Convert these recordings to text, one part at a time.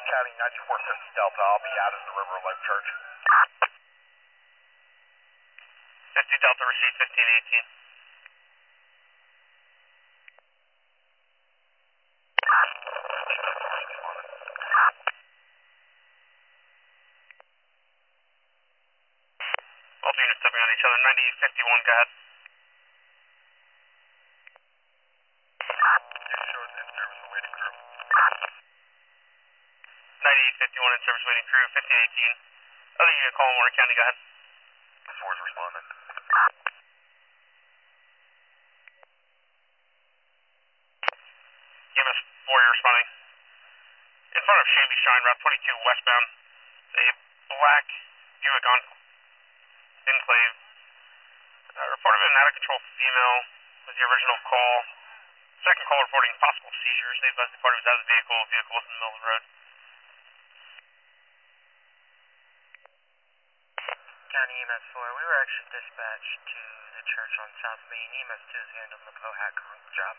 County 9450 Delta. I'll be out of the River Lake Church. 50 Delta, receive 1518. Both units stepping on each other. 9051, go ahead. Shows in service awaiting crew. 9851 in service waiting crew, 1518. Other unit calling Warner County, go ahead. 4's responding. EMS 4, you're responding. In front of Shamby Shine, Route 22 westbound, a black Buick Enclave. Reported an out-of-control female was the original call. Second call reporting possible seizures. They advised the party was out of the vehicle. The vehicle was in the middle of the road. County EMS 4, we were actually dispatched to the church on South Main. EMS 2 is handling the Pohat job.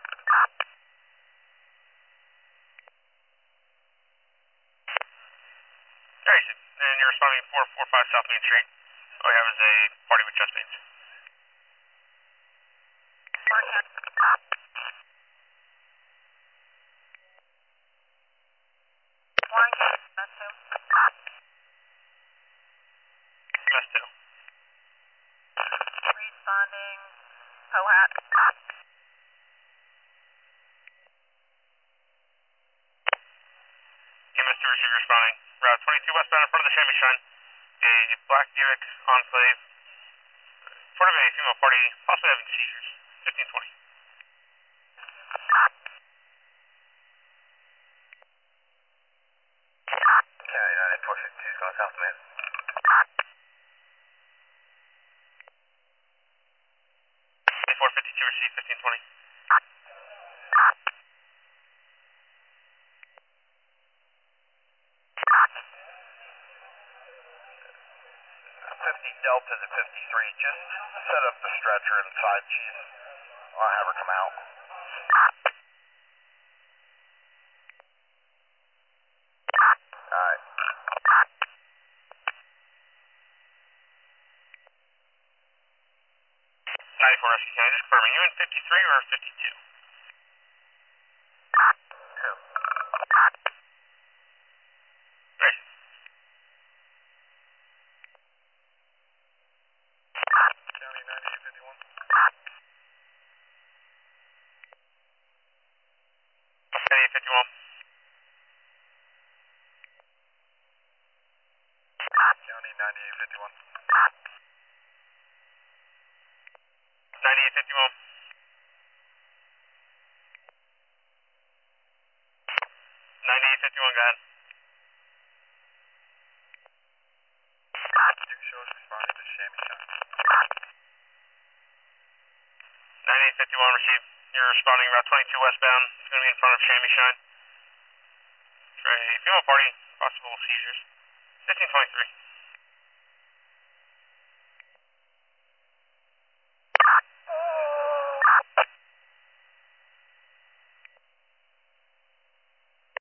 Alright, and you're responding 445 South Main Street. All we have is a party with chest pains. EMS 2. Responding, Pohat. EMS 2 receiver responding. Route 22 westbound in front of the Shammy Shine. A black Buick Enclave. Part of a female party, possibly having seizures. 1520. County 9452 going South Main. 8452 receive 1520. 50 Delta to 53. Just set up the stretcher inside, Chief. I'll have her come out. Alright. 94 Rescue County, just confirming. You in 53 or 52? 2. Right. County 9851. 9851. County 9851. 9851. 9851, go ahead. Duke shows responding to Shammy Shine. 9851 received. You're responding Route 22 westbound. It's going to be in front of Shammy Shine. For a female party, possible seizures. 1523.